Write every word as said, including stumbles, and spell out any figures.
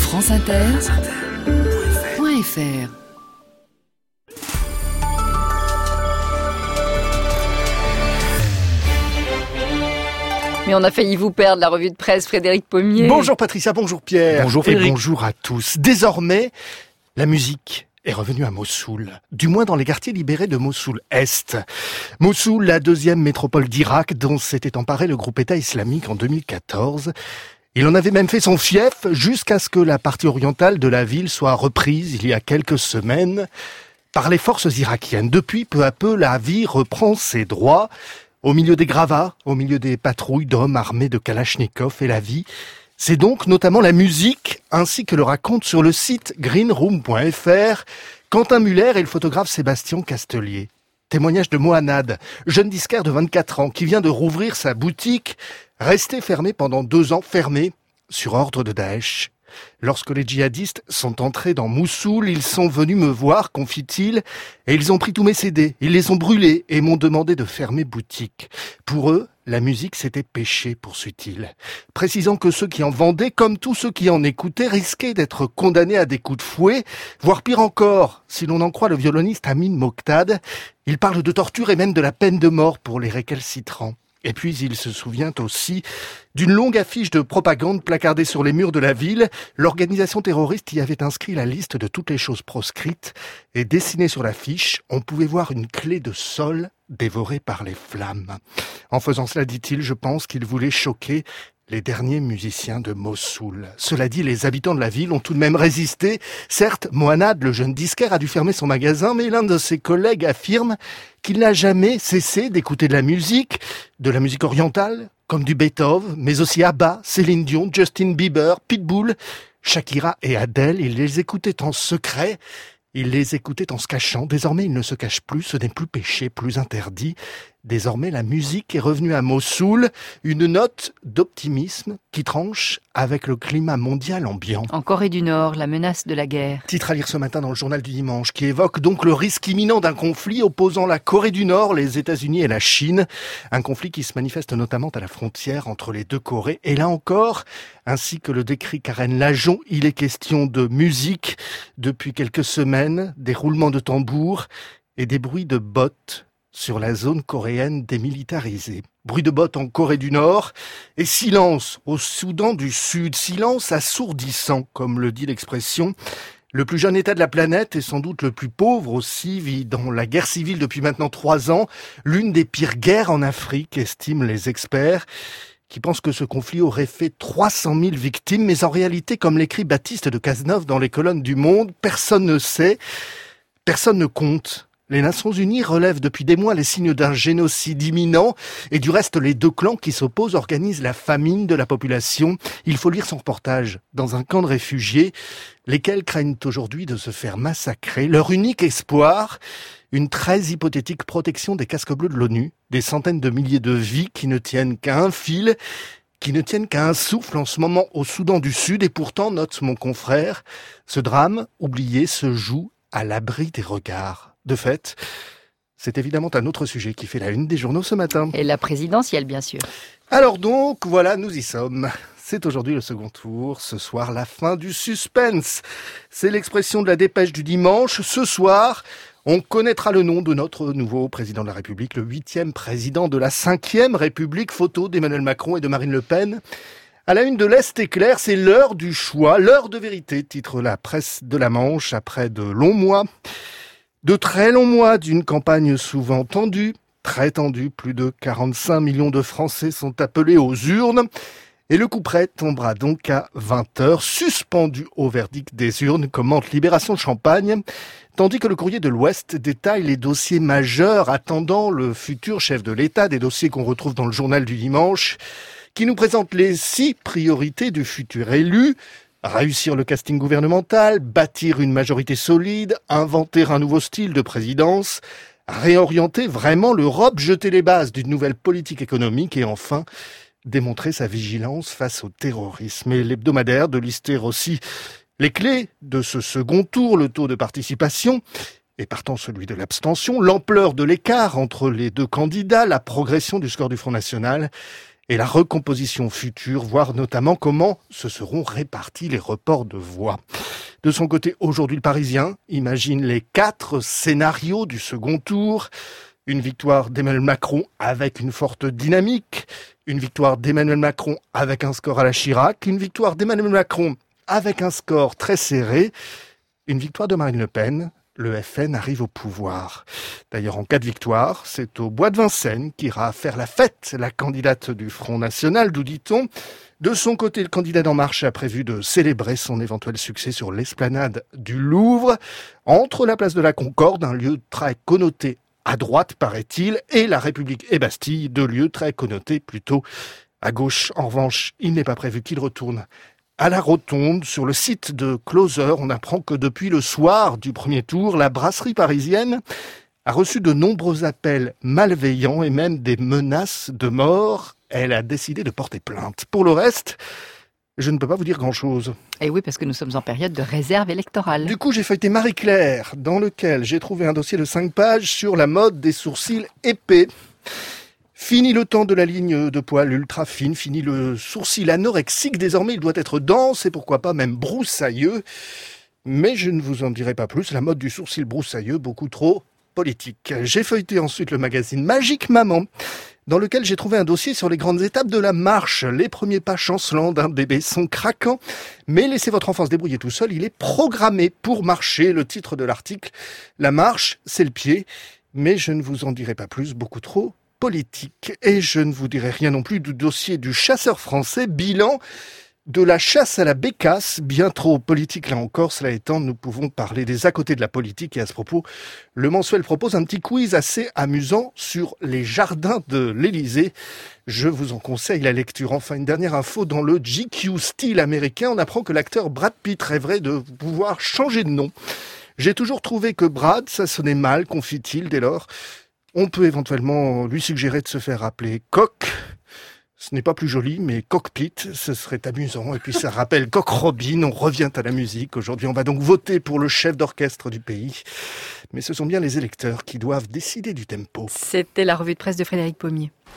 franceinter.fr. Mais on a failli vous perdre, la revue de presse, Frédéric Pommier. Bonjour Patricia, bonjour Pierre. Bonjour Frédéric. Et bonjour à tous. Désormais, la musique est revenue à Mossoul, du moins dans les quartiers libérés de Mossoul-Est. Mossoul, la deuxième métropole d'Irak dont s'était emparé le groupe État islamique en deux mille quatorze. Il en avait même fait son fief jusqu'à ce que la partie orientale de la ville soit reprise il y a quelques semaines par les forces irakiennes. Depuis, peu à peu, la vie reprend ses droits. Au milieu des gravats, au milieu des patrouilles d'hommes armés de Kalachnikov, et la vie, c'est donc notamment la musique, ainsi que le raconte sur le site greenroom point f r Quentin Muller et le photographe Sébastien Castelier. Témoignage de Mohanad, jeune disquaire de vingt-quatre ans, qui vient de rouvrir sa boutique, restée fermée pendant deux ans, fermée sur ordre de Daesh. Lorsque les djihadistes sont entrés dans Mossoul, ils sont venus me voir, confie-t-il, et ils ont pris tous mes C D, ils les ont brûlés et m'ont demandé de fermer boutique. Pour eux, la musique c'était péché, poursuit-il, précisant que ceux qui en vendaient, comme tous ceux qui en écoutaient, risquaient d'être condamnés à des coups de fouet, voire pire encore, si l'on en croit le violoniste Amin Moqtad, il parle de torture et même de la peine de mort pour les récalcitrants. Et puis il se souvient aussi d'une longue affiche de propagande placardée sur les murs de la ville. L'organisation terroriste y avait inscrit la liste de toutes les choses proscrites et dessiné sur l'affiche, on pouvait voir une clé de sol dévorée par les flammes. En faisant cela, dit-il, je pense qu'il voulait choquer les derniers musiciens de Mossoul. Cela dit, les habitants de la ville ont tout de même résisté. Certes, Mohanad, le jeune disquaire, a dû fermer son magasin, mais l'un de ses collègues affirme qu'il n'a jamais cessé d'écouter de la musique, de la musique orientale, comme du Beethoven, mais aussi Abba, Céline Dion, Justin Bieber, Pitbull, Shakira et Adele. Il les écoutait en secret. Il les écoutait en se cachant. Désormais, il ne se cache plus. Ce n'est plus péché, plus interdit. Désormais, la musique est revenue à Mossoul. Une note d'optimisme qui tranche avec le climat mondial ambiant. En Corée du Nord, la menace de la guerre. Titre à lire ce matin dans le journal du dimanche, qui évoque donc le risque imminent d'un conflit opposant la Corée du Nord, les États-Unis et la Chine. Un conflit qui se manifeste notamment à la frontière entre les deux Corées. Et là encore, ainsi que le décrit Karen Lajon, il est question de musique depuis quelques semaines, des roulements de tambours et des bruits de bottes sur la zone coréenne démilitarisée. Bruit de bottes en Corée du Nord et silence au Soudan du Sud. Silence assourdissant, comme le dit l'expression. Le plus jeune État de la planète et sans doute le plus pauvre aussi vit dans la guerre civile depuis maintenant trois ans. L'une des pires guerres en Afrique, estiment les experts, qui pensent que ce conflit aurait fait trois cent mille victimes. Mais en réalité, comme l'écrit Baptiste de Cazeneuve dans les colonnes du Monde, personne ne sait, personne ne compte. Les Nations Unies relèvent depuis des mois les signes d'un génocide imminent et du reste les deux clans qui s'opposent organisent la famine de la population. Il faut lire son reportage dans un camp de réfugiés, lesquels craignent aujourd'hui de se faire massacrer. Leur unique espoir, une très hypothétique protection des casques bleus de l'ONU, des centaines de milliers de vies qui ne tiennent qu'à un fil, qui ne tiennent qu'à un souffle en ce moment au Soudan du Sud. Et pourtant, note mon confrère, ce drame oublié se joue à l'abri des regards. De fait, c'est évidemment un autre sujet qui fait la une des journaux ce matin. Et la présidentielle, bien sûr. Alors donc, voilà, nous y sommes. C'est aujourd'hui le second tour. Ce soir, la fin du suspense. C'est l'expression de la dépêche du dimanche. Ce soir, on connaîtra le nom de notre nouveau président de la République, le huitième président de la cinquième République. Photo d'Emmanuel Macron et de Marine Le Pen. À la une de l'Est éclair, c'est l'heure du choix, l'heure de vérité, titre la presse de la Manche, après de longs mois. De très longs mois d'une campagne souvent tendue, très tendue, plus de quarante-cinq millions de Français sont appelés aux urnes. Et le coup près tombera donc à vingt heures, suspendu au verdict des urnes, commente Libération Champagne, tandis que le Courrier de l'Ouest détaille les dossiers majeurs attendant le futur chef de l'État, des dossiers qu'on retrouve dans le journal du dimanche, qui nous présente les six priorités du futur élu. Réussir le casting gouvernemental, bâtir une majorité solide, inventer un nouveau style de présidence, réorienter vraiment l'Europe, jeter les bases d'une nouvelle politique économique et enfin démontrer sa vigilance face au terrorisme. Et l'hebdomadaire de lister aussi les clés de ce second tour, le taux de participation et partant celui de l'abstention, l'ampleur de l'écart entre les deux candidats, la progression du score du Front National et la recomposition future, voir notamment comment se seront répartis les reports de voix. De son côté, aujourd'hui, le Parisien imagine les quatre scénarios du second tour. Une victoire d'Emmanuel Macron avec une forte dynamique, une victoire d'Emmanuel Macron avec un score à la Chirac, une victoire d'Emmanuel Macron avec un score très serré, une victoire de Marine Le Pen. Le F N arrive au pouvoir. D'ailleurs, en cas de victoire, c'est au Bois de Vincennes qu'ira faire la fête la candidate du Front National, d'où dit-on. De son côté, le candidat d'En Marche a prévu de célébrer son éventuel succès sur l'esplanade du Louvre, entre la place de la Concorde, un lieu très connoté à droite, paraît-il, et la République et Bastille, deux lieux très connotés plutôt à gauche. En revanche, il n'est pas prévu qu'il retourne à la Rotonde. Sur le site de Closer, on apprend que depuis le soir du premier tour, la brasserie parisienne a reçu de nombreux appels malveillants et même des menaces de mort. Elle a décidé de porter plainte. Pour le reste, je ne peux pas vous dire grand-chose. Et oui, parce que nous sommes en période de réserve électorale. Du coup, j'ai feuilleté Marie-Claire, dans lequel j'ai trouvé un dossier de cinq pages sur la mode des sourcils épais. Fini le temps de la ligne de poils ultra fine, fini le sourcil anorexique. Désormais, il doit être dense et pourquoi pas même broussailleux. Mais je ne vous en dirai pas plus. La mode du sourcil broussailleux, beaucoup trop politique. J'ai feuilleté ensuite le magazine Magique Maman, dans lequel j'ai trouvé un dossier sur les grandes étapes de la marche. Les premiers pas chancelants d'un bébé sont craquants, mais laissez votre enfant se débrouiller tout seul, il est programmé pour marcher. Le titre de l'article, la marche, c'est le pied, mais je ne vous en dirai pas plus, beaucoup trop politique. Et je ne vous dirai rien non plus du dossier du chasseur français, bilan de la chasse à la bécasse, bien trop politique là encore. Cela étant, nous pouvons parler des à côté de la politique, et à ce propos, le mensuel propose un petit quiz assez amusant sur les jardins de l'Élysée. Je vous en conseille la lecture. Enfin, une dernière info, dans le G Q style américain, on apprend que l'acteur Brad Pitt rêverait de pouvoir changer de nom. J'ai toujours trouvé que Brad, ça sonnait mal, confie-t-il. Dès lors, on peut éventuellement lui suggérer de se faire appeler Coq. Ce n'est pas plus joli, mais Cockpit, ce serait amusant. Et puis ça rappelle Coq Robin, on revient à la musique. Aujourd'hui, on va donc voter pour le chef d'orchestre du pays. Mais ce sont bien les électeurs qui doivent décider du tempo. C'était la revue de presse de Frédéric Pommier.